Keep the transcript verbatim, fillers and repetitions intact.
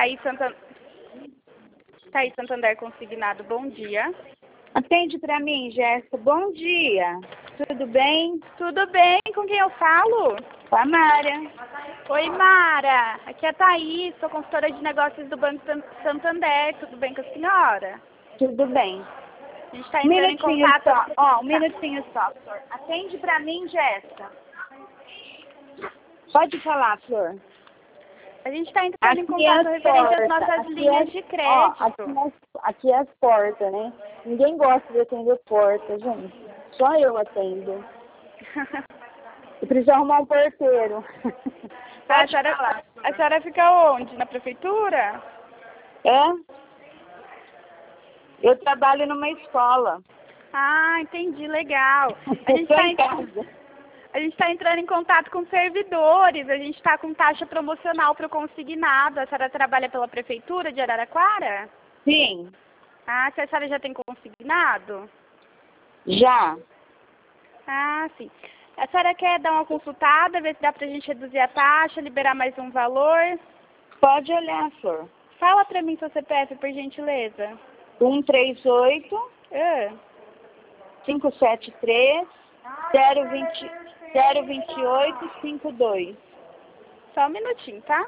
Thaís Santander, Thaís Santander Consignado, bom dia. Atende para mim, Jéssica. Bom dia. Tudo bem? Tudo bem, com quem eu falo? Com a Mara. Oi, Mara. Aqui é a Thaís, sou consultora de negócios do Banco Santander. Tudo bem com a senhora? Tudo bem. A gente está Um entrando em minutinho contato... só. Ó, um minutinho só, Flor. Atende para mim, Jéssica. Pode falar, Flor. A gente está entrando Aqui em contato é referente às porta, nossas aqui linhas é, de ó, crédito. aqui, é, aqui é as portas, né? Ninguém gosta de atender porta, gente. Só eu atendo. Eu preciso arrumar um porteiro. a, Pode senhora, falar. a senhora fica onde? Na prefeitura? É? Eu trabalho numa escola. Ah, entendi, legal. A Eu gente tô está em casa. a gente tá entrando em contato com servidores, a gente está com taxa promocional para o consignado. A senhora trabalha pela prefeitura de Araraquara? Sim, Ah, a senhora já tem consignado? já. Ah, sim. A senhora quer dar uma consultada, ver se dá pra gente reduzir a taxa, liberar mais um valor? Pode olhar, Flor. Fala pra mim seu C P F, por gentileza. um três oito, Ah, cinco sete três, zero dois oito cinco dois. só um minutinho, tá?